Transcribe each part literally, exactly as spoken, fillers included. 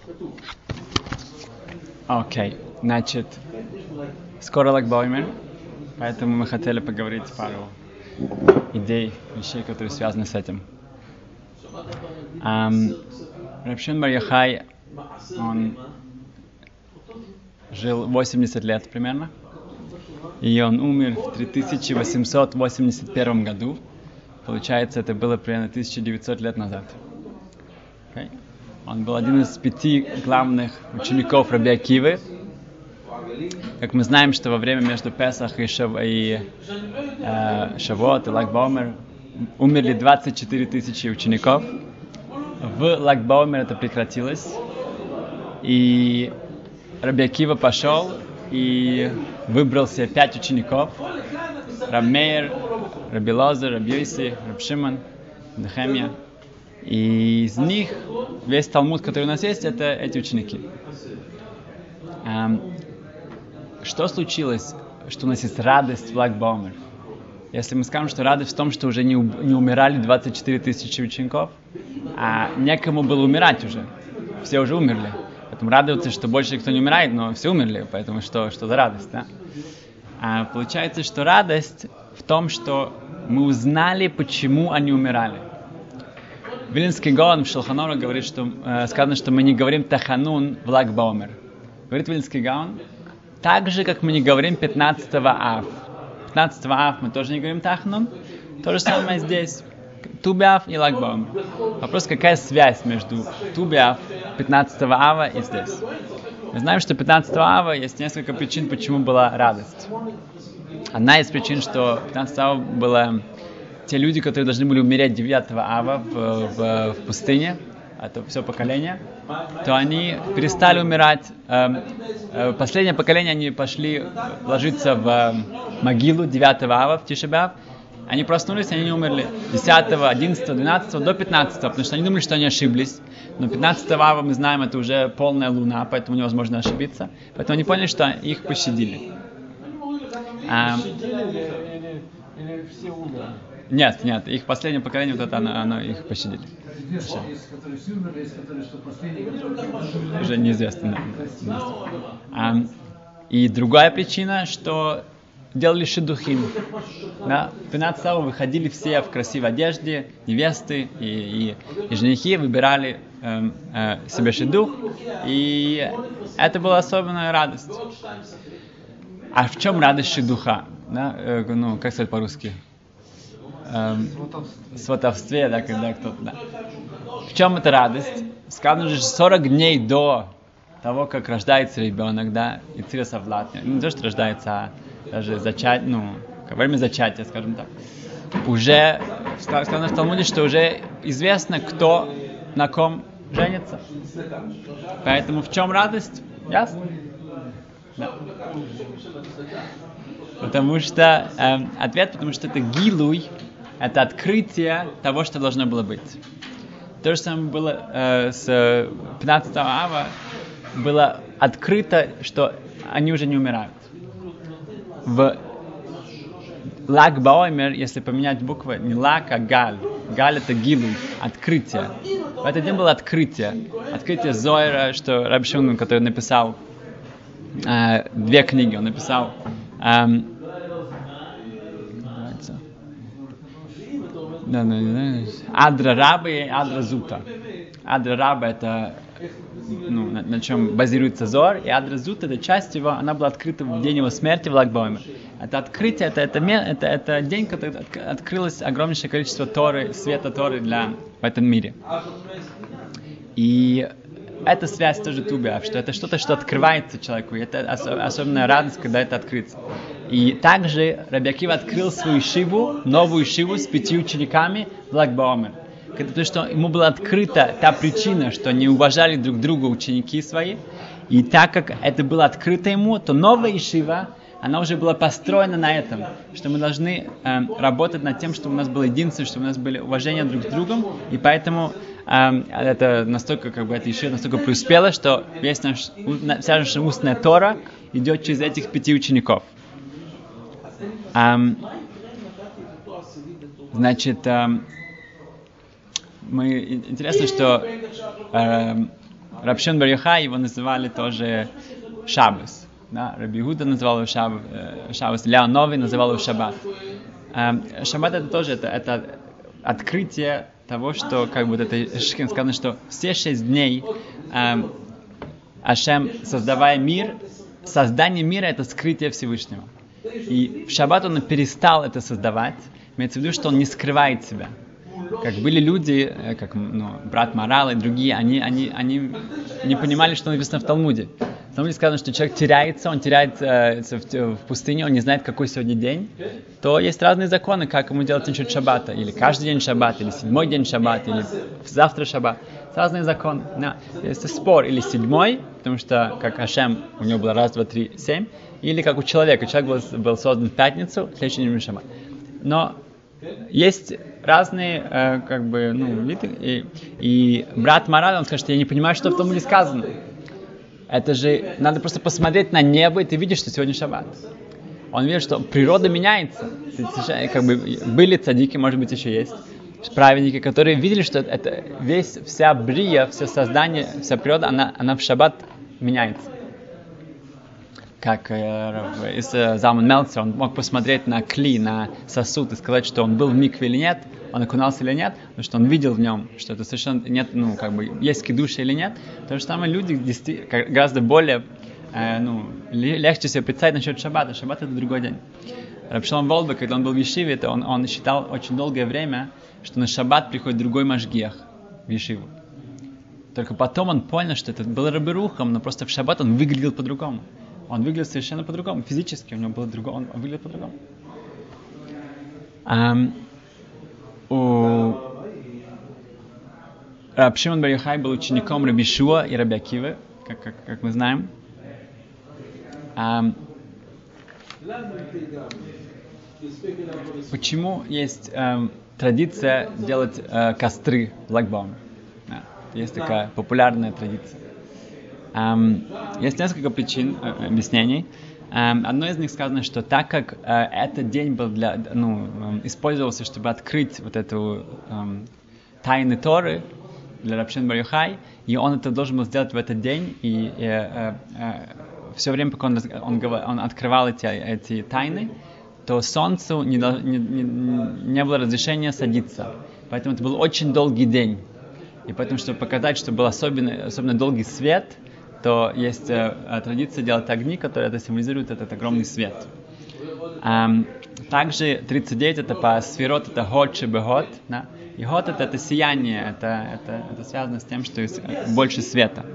Окей, okay. Значит, скоро Лаг Баоймер, поэтому мы хотели поговорить пару идей, вещей, которые связаны с этим. Um, Рав Шимон бар Йохай, он жил восемьдесят лет примерно, и он умер в три тысячи восемьсот восемьдесят первом году. Получается, это было примерно тысяча девятьсот лет назад. Okay. Он был один из пяти главных учеников Раби Акивы. Как мы знаем, что во время между Песах и, Шав... и э, Шавуот и Лаг Баоймер умерли двадцать четыре тысячи учеников. В Лаг Баоймер это прекратилось. И Раби Акива пошел и выбрал себе пять учеников. Рав Меир, Раби Лозер, Раби Йоси, Рав Шимон, Нехемия. И из них весь Талмуд, который у нас есть, это эти ученики. Эм, что случилось, что у нас есть радость в Лаг Баоймер? Если мы скажем, что радость в том, что уже не, не умирали двадцать четыре тысячи учеников, а некому было умирать уже, все уже умерли. Поэтому радуются, что больше никто не умирает, но все умерли, поэтому что, что за радость, да? А получается, что радость в том, что мы узнали, почему они умирали. Вилинский Гаон в Шулхан Арух говорит, что э, сказано, что мы не говорим Таханун в Лаг Баоймер. Говорит Вилинский Гаон, так же, как мы не говорим пятнадцатого ав. пятнадцатого ав мы тоже не говорим Таханун. То же самое здесь. Ту-б'ав и Лаг Баоймер. Вопрос, какая связь между Ту-б'ав, пятнадцатого ава и здесь. Мы знаем, что пятнадцатого ава есть несколько причин, почему была радость. Одна из причин, что пятнадцатого ава было те люди, которые должны были умереть девятого ава в, в, в пустыне, это все поколение, то они перестали умирать. Последнее поколение, они пошли ложиться в могилу девятого ава в Тише б'ав. Они проснулись, они не умерли. десятого, одиннадцатого, двенадцатого до пятнадцатого, потому что они думали, что они ошиблись. Но пятнадцатого ава, мы знаем, это уже полная луна, поэтому невозможно ошибиться. Поэтому они поняли, что их пощадили. А... Нет, нет, их последнее поколение, вот это, оно, оно их пощадили. Уже неизвестно, да. А, и другая причина, что делали шидухим. Да? В пятнадцатого ава выходили все в красивой одежде, невесты и, и, и женихи выбирали э, э, себе шидух, и это была особенная радость. А в чем радость шидуха? Да? Э, ну, как сказать по-русски? Эм, сватовстве, да, когда кто-то, да. В чем эта радость? Сказано же, сорок дней до того, как рождается ребенок, да, и цира совлатня, не то, что рождается, а даже зачать, ну, во время зачатия, скажем так, уже сказано в Талмуде, что уже известно, кто на ком женится. Поэтому в чем радость? Ясно? Да. Потому что э, ответ, потому что это гилуй, это открытие того, что должно было быть. То же самое было э, с пятнадцатого ава, было открыто, что они уже не умирают. В Лаг Баоймер, если поменять буквы, не Лаг, а Галь. Галь это гилуй, открытие. В этот день было открытие. Открытие Зоэра, что Рабби Шимон, который написал э, две книги, он написал эм, Да, да, да. Адра Раба и Адра Зута. Адра Раба это, ну, на, на чем базируется Зор, и Адра Зута, это часть его, она была открыта в день его смерти в Лаг Баоймер. Это открытие, это, это, это, это день, когда открылось огромнейшее количество Торы, света Торы для, в этом мире. И эта связь тоже Ту-б'ав, что это что-то, что открывается человеку, и это ос- особенная радость, когда это открыто. И также Раби Акива открыл свою шиву, новую шиву с пяти учениками в Лаг Баоймер. Потому что ему была открыта та причина, что не уважали друг друга ученики свои, и так как это было открыто ему, то новая шива, она уже была построена на этом, что мы должны э, работать над тем, чтобы у нас было единство, чтобы у нас было уважение друг к другу, и поэтому э, это настолько, как бы, эта ешива настолько преуспела, что весь наш, вся наша устная Тора идет через этих пяти учеников. Эм, значит, эм, мы, интересно, что э, Раб Шимон бар Йохай, его называли тоже Шаббос. Да? Раби Иуда называл его Шаббос, Шаббос. Ляон Новый называл его Шаббат. Э, Шаббат это тоже это, это открытие того, что, как бы, это Шхин сказано, что все шесть дней э, Ашем, создавая мир, создание мира — это скрытие Всевышнего. И в Шаббат он перестал это создавать, имеется в виду, что он не скрывает себя. Как были люди, как ну, брат Марал и другие, они, они, они не понимали, что написано в Талмуде. В Талмуде сказано, что человек теряется, он теряется в, в пустыне, он не знает, какой сегодня день. То есть разные законы, как ему делать насчет Шаббата. Или каждый день Шаббат, или седьмой день Шаббат, или завтра Шаббат. Разные законы. Да. Есть спор, или седьмой, потому что, как Ашем, у него было раз, два, три, семь. Или как у человека. Человек был, был создан в пятницу, в следующий день Шаббат. Но есть разные, э, как бы, ну, виды, и, и брат Марал, он скажет, я не понимаю, что в Талмуде сказано. Это же, надо просто посмотреть на небо, и ты видишь, что сегодня Шаббат. Он видит, что природа меняется. Как бы, были цадики, может быть, еще есть, праведники, которые видели, что это весь, вся брия, все создание, вся природа, она, она в Шаббат меняется. Как э, из э, Залман Мельцер, он мог посмотреть на кли, на сосуд и сказать, что он был в микве или нет, он окунался или нет, потому что он видел в нем, что это совершенно нет, ну, как бы, есть кидуша или нет. То же самое люди гораздо более, э, ну, легче себе представить насчет Шаббата. Шаббат — это другой день. Раб Шолом Волбе, когда он был в Ешиве, то он, он считал очень долгое время, что на Шаббат приходит другой машгиах в Ешиву. Только потом он понял, что это был Раби Рухам, но просто в Шаббат он выглядел по-другому. Он выглядел совершенно по-другому. Физически у него было другое. Он выглядел по-другому. Um, у Раб Шимон бар Йохай был учеником Раби Шуа и Раби Акивы, как, как, как мы знаем. Um, почему есть um, традиция делать uh, костры в Lag Ba'omer? Yeah. Есть такая популярная традиция. Um, есть несколько причин, э, объяснений. Um, одно из них сказано, что так как э, этот день был для, ну, э, использовался, чтобы открыть вот эту э, тайны Торы для Раб Шимон бар Йохай, и он это должен был сделать в этот день, и э, э, э, все время, пока он, он, он открывал эти, эти тайны, то солнцу не, не, не, не было разрешения садиться. Поэтому это был очень долгий день. И поэтому, чтобы показать, что был особенно, особенно долгий свет, то есть э, традиция делать огни, которые это символизируют, этот огромный свет. Эм, также тридцать девять это по сферот, это ход шебехот. Да? И ход это, это сияние, это, это, это связано с тем, что есть больше света.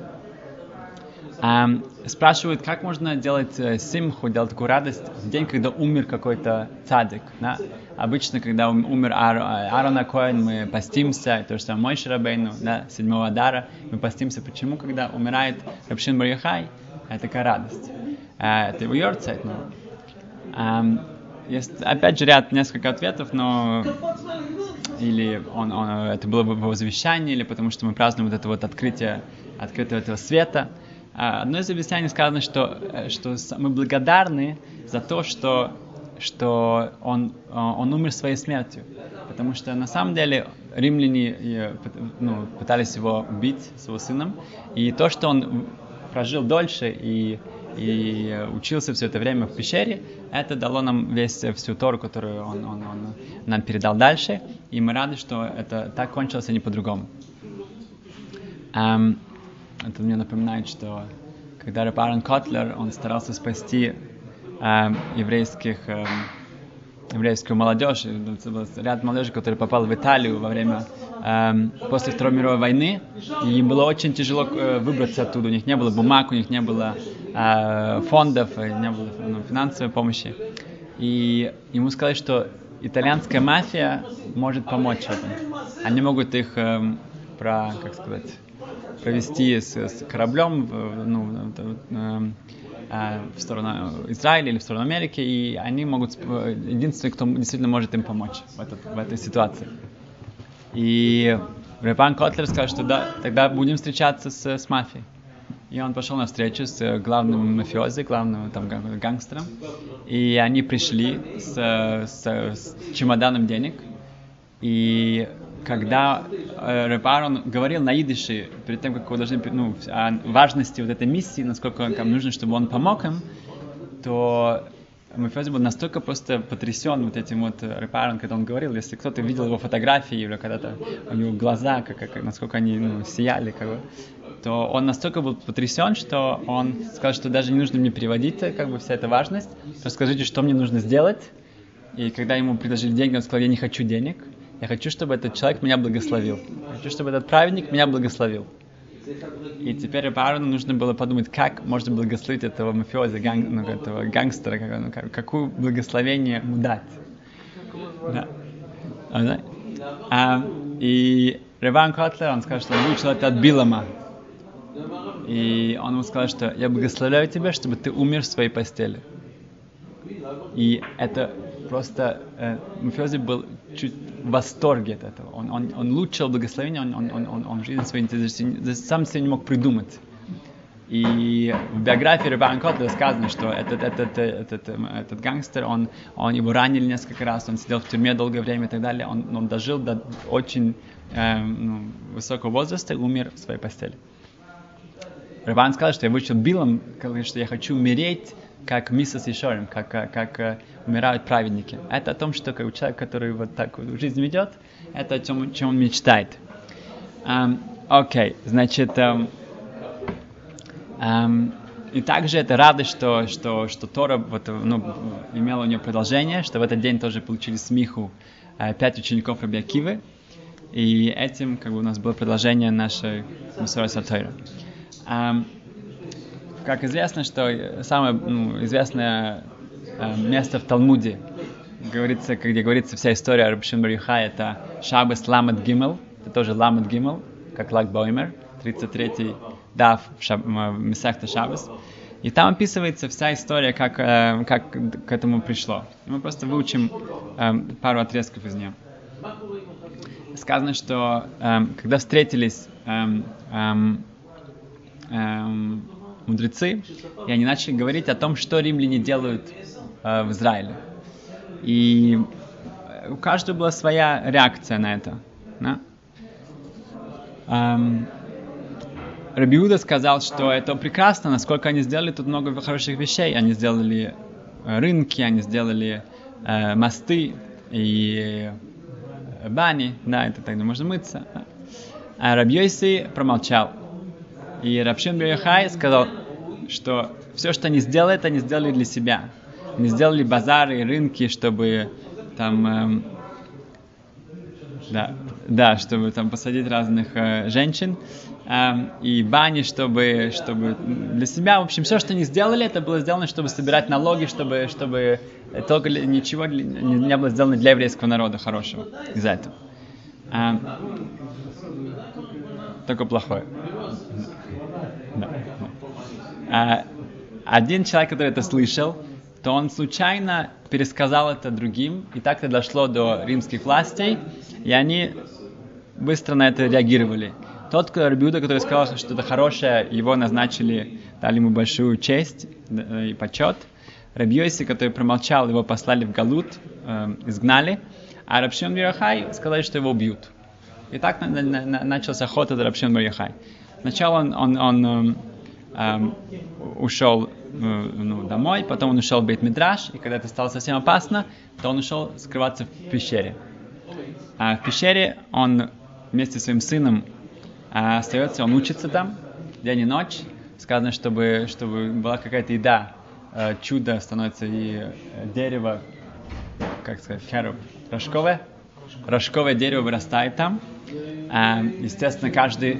Эм, спрашивают, как можно делать э, симху, делать такую радость в день, когда умер какой-то цадик. Да? Обычно, когда умер Ар, Аарон ха-Коэн, мы постимся, то же самое Мойше Рабейну, да, седьмого Адара, мы постимся. Почему, когда умирает Раб Шимон бар Йохай, это такая радость? Это его йорцайт. Ну. Есть, опять же, ряд, несколько ответов, но или он, он, это было бы его завещание, или потому что мы празднуем вот это вот открытие, открытие этого света. Одно из объяснений сказано, что, что мы благодарны за то, что что он, он умер своей смертью. Потому что на самом деле римляне ну, пытались его убить, с его сыном. И то, что он прожил дольше и, и учился все это время в пещере, это дало нам весь, всю Тору, которую он, он, он нам передал дальше. И мы рады, что это так кончилось, а не по-другому. Um, это мне напоминает, что когда Раб Аарон Котлер, он старался спасти Uh, еврейских, uh, еврейскую молодежь, ряд молодежи, которые попал в Италию во время, uh, после Второй мировой войны, и им было очень тяжело uh, выбраться оттуда, у них не было бумаг, у них не было uh, фондов, не было ну, финансовой помощи, и ему сказали, что итальянская мафия может помочь в этом, они могут их, uh, про, как сказать, провести с, с кораблем, ну, uh, в сторону Израиля или в сторону Америки, и они могут, единственный, кто действительно может им помочь в, этот, в этой ситуации. И Раб Аарон Котлер сказал, что да, тогда будем встречаться с, с мафией. И он пошел на встречу с главным мафиози, главным там, гангстером, и они пришли с, с, с чемоданом денег, и когда Реб Аарон говорил на идише, перед тем, как его должны, ну, о важности вот этой миссии, насколько им нужно, чтобы он помог им, то Мофиози был настолько просто потрясен вот этим вот Реб Аарон, когда он говорил, если кто-то видел его фотографии, или когда-то у него глаза, как, как, насколько они ну, сияли, как бы, то он настолько был потрясен, что он сказал, что даже не нужно мне переводить как бы вся эта важность, расскажите, что мне нужно сделать. И когда ему предложили деньги, он сказал, я не хочу денег, я хочу, чтобы этот человек меня благословил. Я хочу, чтобы этот праведник меня благословил. И теперь Реб Аарону нужно было подумать, как можно благословить этого мафиози, ганг, ну, этого гангстера, как, ну, как, какое благословение ему дать. Да. А, и Реван Котлер, он сказал, что он выучил это от Билама. И он ему сказал, что я благословляю тебя, чтобы ты умер в своей постели. И это просто э, Мофиози был чуть в восторге от этого. Он, он, он лучшего благословения, он, он, он, он в жизни своей сам себе не мог придумать. И в биографии Ребан Котлера сказано, что этот, этот, этот, этот, этот гангстер, он, он его ранили несколько раз, он сидел в тюрьме долгое время и так далее. Он, он дожил до очень э, ну, высокого возраста и умер в своей постели. Ребан сказал, что я выучил Билам, что я хочу умереть как Мисас Ишорим, как, как, как uh, умирают праведники. Это о том, что как, человек, который вот так вот жизнь ведет, это о чем, о чем он мечтает. Окей, um, okay. Значит, um, um, и также это радость, что, что, что Тора вот, ну, имела у нее продолжение, что в этот день тоже получили смиху uh, пять учеников Раби Акивы, и этим как бы у нас было продолжение нашей Масорет Тора. Um, Как известно, что самое ну, известное э, место в Талмуде, говорится, где говорится вся история о Раби Шимон бар Йохай, это Шаббес Ламед Гимел, это тоже Ламед Гимел, как Лаг Баоймер, тридцать третий дав в, шаб, в Месехте Шаббес. И там описывается вся история, как, э, как к этому пришло. И мы просто выучим э, пару отрезков из нее. Сказано, что э, когда встретились э, э, э, мудрецы, и они начали говорить о том, что римляне делают э, в Израиле. И у каждого была своя реакция на это. Да? Эм, Раби Иуда сказал, что это прекрасно, насколько они сделали тут много хороших вещей. Они сделали э, рынки, они сделали э, мосты и э, бани, да, это тогда можно мыться. Да? А Раби Йоси промолчал. И Раб Шимон бар Йохай сказал, что все, что они сделали, это они сделали для себя. Они сделали базары и рынки, чтобы там, эм, да, да, чтобы там посадить разных э, женщин, эм, и бани, чтобы, чтобы для себя. В общем, все, что они сделали, это было сделано, чтобы собирать налоги, чтобы, чтобы только ничего не, не было сделано для еврейского народа хорошего из-за этого. Эм, только плохое. Да. А, один человек, который это слышал, то он случайно пересказал это другим, и так это дошло до римских властей, и они быстро на это реагировали. Тот, Раби Иуда, который сказал, что это хорошее, его назначили, дали ему большую честь и почет. Раби Йоси, который промолчал, его послали в Галут, э, изгнали, а Раб Шимон бар Йохай сказали, что его убьют. И так на, на, на, начался охота за Раб Шимон бар Йохай. Сначала он, он, он э, ушел э, ну, домой, потом он ушел в Бейт-Мидраш, и когда это стало совсем опасно, то он ушел скрываться в пещере. А в пещере он вместе с своим сыном э, остается, он учится там день и ночь. Сказано, чтобы, чтобы была какая-то еда, э, чудо становится, и дерево, как сказать, керуб, рожковое, рожковое дерево вырастает там. Э, естественно, каждый...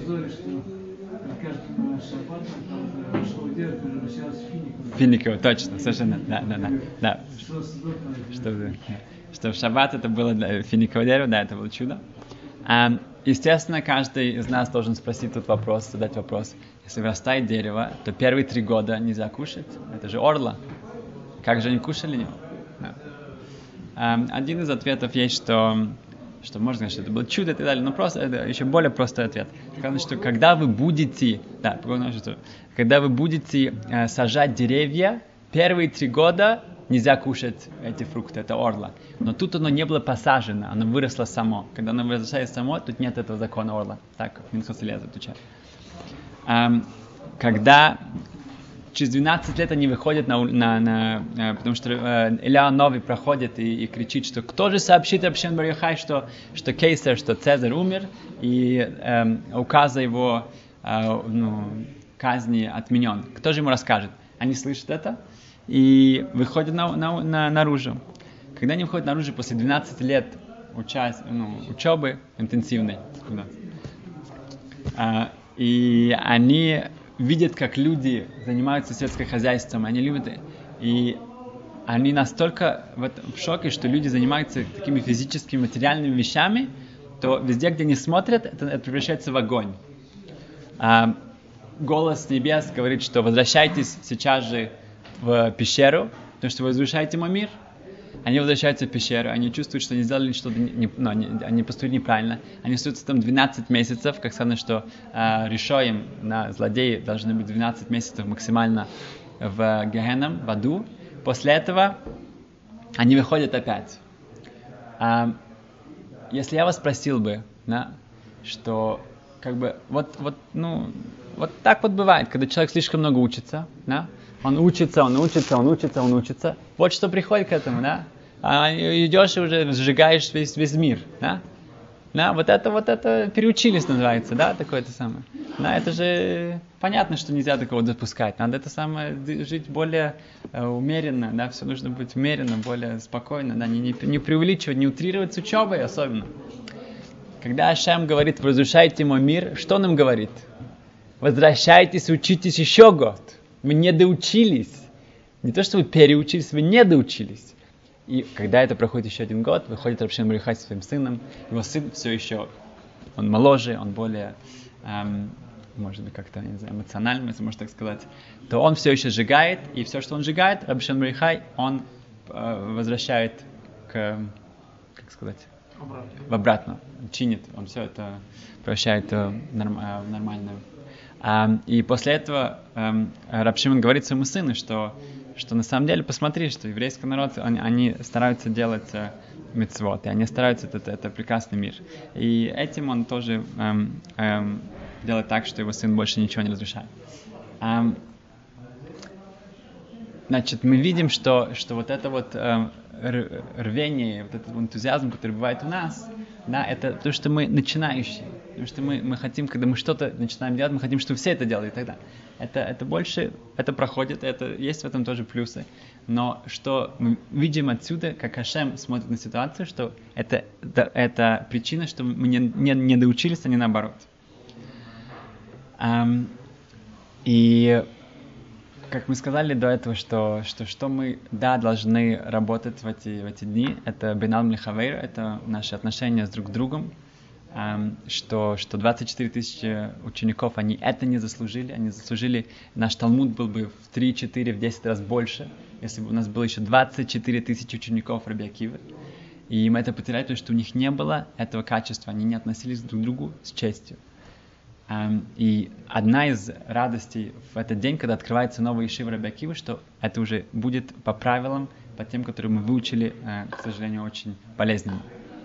Финиково, точно, совершенно, да, да, да, да. Что, что в шаббат это было финиковое дерево, да, это было чудо. А, естественно, каждый из нас должен спросить тут вопрос, задать вопрос. Если вырастает дерево, то первые три года нельзя кушать. Это же орла. Как же они кушали его? Да. А, один из ответов есть, что, что можно сказать, что это было чудо и так далее, но просто это еще более простой ответ. Сказано, что когда вы будете, да, когда вы будете э, сажать деревья, первые три года нельзя кушать эти фрукты, это орла. Но тут оно не было посажено, оно выросло само. Когда оно возвращается само, тут нет этого закона орла. Так, Минхас Элиэзер отвечает. Эм, когда через двенадцать лет они выходят на, на, на, на потому что э, Илья Новый проходит и, и кричит, что кто же сообщит Рабшимон бар Йохай, что, что Кейсар, что Цезарь умер, и э, указа его э, ну, казни отменен. Кто же ему расскажет? Они слышат это и выходят на, на, на, наружу. Когда они выходят наружу после двенадцати лет уча, ну, учебы интенсивной, э, и они видят, как люди занимаются сельским хозяйством, они любят, и они настолько в, в шоке, что люди занимаются такими физическими, материальными вещами, то везде, где они смотрят, это, это превращается в огонь. А, голос небес говорит, что возвращайтесь сейчас же в пещеру, потому что вы разрушаете мой мир. Они возвращаются в пещеру, они чувствуют, что они сделали что-то, не, ну, не, они поступили неправильно. Они остаются там двенадцать месяцев, как сказано, что э, решаем на злодеи должны быть двенадцать месяцев максимально в Гехенном, в аду. После этого они выходят опять. А, если я вас спросил бы, да, что как бы вот, вот, ну, вот так вот бывает, когда человек слишком много учится, да, он учится, он учится, он учится, он учится. Вот что приходит к этому, да? А идешь и уже сжигаешь весь, весь мир, да? Да, вот это, вот это переучились называется, да, такое-то самое. Да, это же понятно, что нельзя такого допускать. Надо это самое жить более э, умеренно, да, все нужно быть умеренно, более спокойно, да, не, не, не преувеличивать, не утрировать с учебой особенно. Когда Ашем говорит, разрушайте мой мир, что он им говорит? Возвращайтесь, учитесь еще год. Вы не доучились. Не то, что вы переучились, вы не доучились. И когда это проходит еще один год, выходит Рабшимон бар Йохай со своим сыном. Его сын все еще, он моложе, он более, эм, может быть, как-то, не знаю, эмоциональный, если можно так сказать. То он все еще сжигает, и все, что он сжигает, Рабшимон бар Йохай, он э, возвращает к, как сказать, обратно. в обратно. Чинит, он все это превращает в норм, э, нормальную. Um, и после этого um, Раб Шимон говорит своему сыну, что, что на самом деле, посмотри, что еврейский народ, они, они стараются делать uh, мицвот, и они стараются, это, это прекрасный мир. И этим он тоже um, um, делает так, что его сын больше ничего не разрушает. Um, значит, мы видим, что, что вот это вот um, рвение, вот этот энтузиазм, который бывает у нас, да, это то, что мы начинающие. Потому что мы, мы хотим, когда мы что-то начинаем делать, мы хотим, чтобы все это делали и так далее. Это, это больше, это проходит, это есть в этом тоже плюсы. Но что мы видим отсюда, как Ашем смотрит на ситуацию, что это, это, это причина, что мы не, не, не доучились, а не наоборот. Um, и как мы сказали до этого, что, что, что мы, да, должны работать в эти, в эти дни, это бенал лихавейр, это наши отношения с друг другом, Um, что, что двадцать четыре тысячи учеников, они это не заслужили, они заслужили, наш Талмуд был бы в три, четыре, в десять раз больше, если бы у нас было еще двадцать четыре тысячи учеников Раби Акивы, и мы это потеряли, потому что у них не было этого качества, они не относились друг к другу с честью. Um, и одна из радостей в этот день, когда открывается новая ешива Раби Акивы, что это уже будет по правилам, по тем, которые мы выучили, uh, к сожалению, очень болезненно.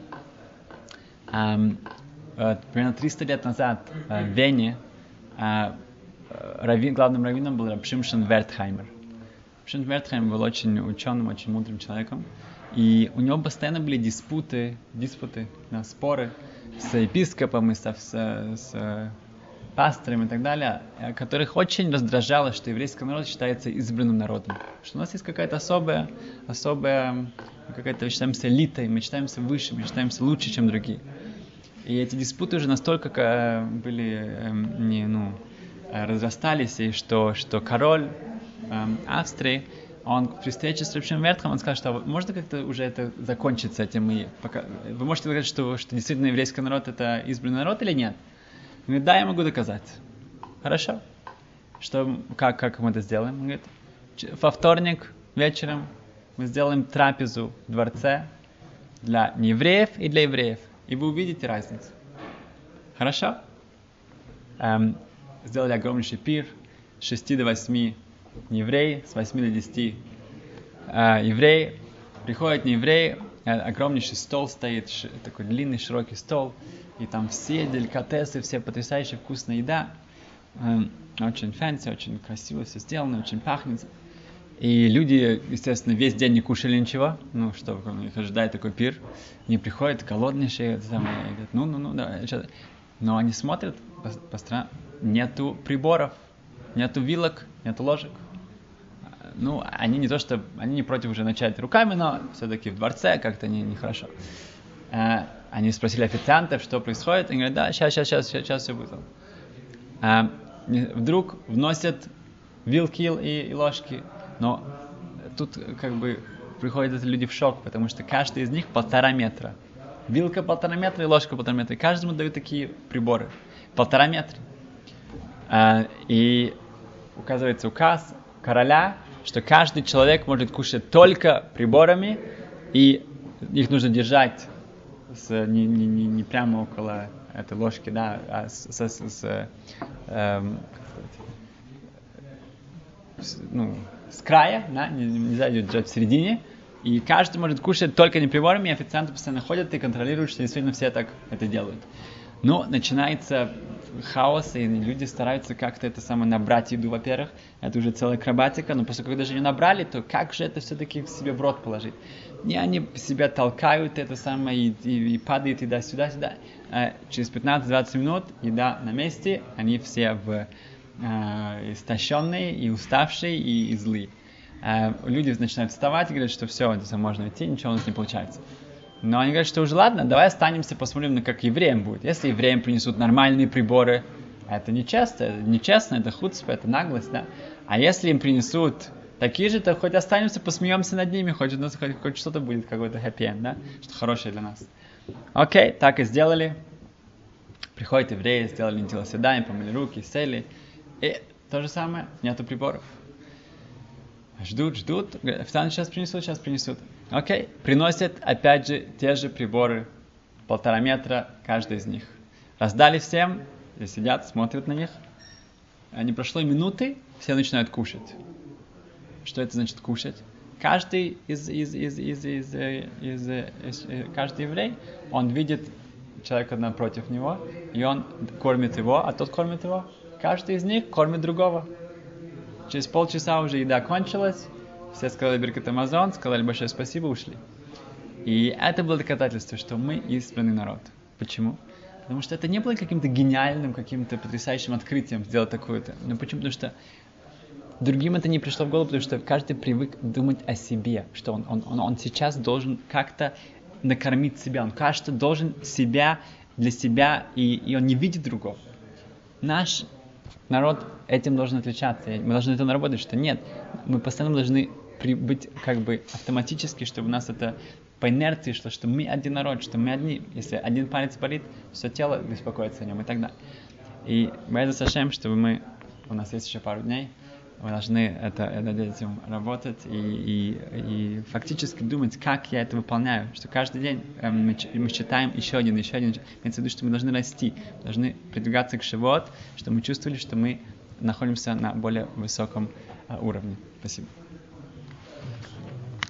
Um, uh, примерно триста лет назад uh, в Вене uh, раввин, главным раввином был Раб Шимшон Вертхаймер. Раб Шимшон Вертхаймер был очень ученым, очень мудрым человеком, и у него постоянно были диспуты, диспуты, да, споры с епископом и со, с, с пастором и так далее, которых очень раздражало, что еврейский народ считается избранным народом, что у нас есть какая-то особая, особая какая-то, мы считаемся элитой, мы считаемся выше, мы считаемся лучше, чем другие. И эти диспуты уже настолько э, были, э, не, ну, разрастались, и что, что король э, Австрии, он при встрече с Раб Шимоном Вертхаймером, он сказал, что можно как-то уже это закончить с этим, и пока... вы можете сказать, что, что действительно еврейский народ это избранный народ или нет? Он говорит, да, я могу доказать. Хорошо. Что, как, как мы это сделаем? Он говорит, во вторник вечером мы сделаем трапезу в дворце для неевреев и для евреев. И вы увидите разницу. Хорошо? Эм, сделали огромнейший пир. С шести до восьми неевреи, с восьми до десяти э, евреи, приходят не евреи, э, огромнейший стол стоит, ш, такой длинный, широкий стол, и там все деликатесы, все потрясающая вкусная еда, э, очень фэнси, очень красиво все сделано, очень пахнет. И люди, естественно, весь день не кушали ничего, ну, что их ожидает такой пир. Они приходят голоднейшие, самое, и говорят, ну, ну, ну, да. Но они смотрят по, по сторонам, нету приборов, нету вилок, нету ложек. Ну, они не то, что, они не против уже начать руками, но все-таки в дворце как-то не, нехорошо. А, они спросили официантов, что происходит, и говорят, да, сейчас, сейчас, сейчас, сейчас все будет. А, вдруг вносят вилки и, и ложки. Но тут как бы приходят люди в шок, потому что каждый из них полтора метра. Вилка полтора метра и ложка полтора метра. И каждому дают такие приборы. Полтора метра. А, и указывается указ короля, что каждый человек может кушать только приборами, и их нужно держать с, не, не, не, не прямо около этой ложки, да, а с, с, с, с, эм, с ну, с края, да, нельзя ее держать в середине, и каждый может кушать только не приборами, и официанты постоянно ходят и контролируют, что действительно все так это делают. Но начинается хаос, и люди стараются как-то это самое набрать еду, во-первых, это уже целая акробатика, но после когда же ее набрали, то как же это все-таки себе в рот положить? И они себя толкают, это самое, и, и, и падает еда сюда-сюда. А через пятнадцать-двадцать минут еда на месте, они все в Uh, истощенные, и уставшие, и, и злые. Uh, люди начинают вставать и говорят, что все, это можно идти, ничего у нас не получается. Но они говорят, что уже ладно, давай останемся, посмотрим, на как евреям будет. Если евреям принесут нормальные приборы, это нечестно, это нечестно, это хуцпа, это наглость, да. А если им принесут такие же, то хоть останемся, посмеемся над ними, хоть у нас хоть, хоть что-то будет, какой-то хэппи-энд, да, что хорошее для нас. Окей, так и сделали. Приходят евреи, сделали нетилоседаем, помыли руки, сели. И то же самое, нету приборов. Ждут, ждут. Официанты сейчас принесут, сейчас принесут. Окей, приносят опять же те же приборы, полтора метра каждый из них. Раздали всем, и сидят, смотрят на них. Не прошло и минуты, все начинают кушать. Что это значит кушать? Каждый из, из, из, из, из, из, из, из каждый еврей, он видит человека напротив него, и он кормит его, а тот кормит его. Каждый из них кормит другого. Через полчаса уже еда кончилась, все сказали Беркат Амазон, сказали большое спасибо, ушли. И это было доказательство, что мы избранный народ. Почему? Потому что это не было каким-то гениальным, каким-то потрясающим открытием сделать такое-то. Но почему? Потому что другим это не пришло в голову, потому что каждый привык думать о себе, что он, он, он, он сейчас должен как-то накормить себя, он кажется должен себя для себя, и, и он не видит другого. Наш народ этим должен отличаться. Мы должны это наработать, что нет, мы постоянно должны при, быть как бы автоматически, чтобы у нас это по инерции шло, что мы один народ, что мы одни. Если один палец болит, все тело беспокоится о нем и так далее. И Бе'эзрат Ашем, чтобы мы, у нас есть еще пару дней, мы должны это, это этим работать и, и, и фактически думать, как я это выполняю. Что каждый день э, мы, мы читаем еще один, еще один. Имеется в виду, что мы должны расти, должны продвигаться к Шивот, чтобы мы чувствовали, что мы находимся на более высоком э, уровне. Спасибо.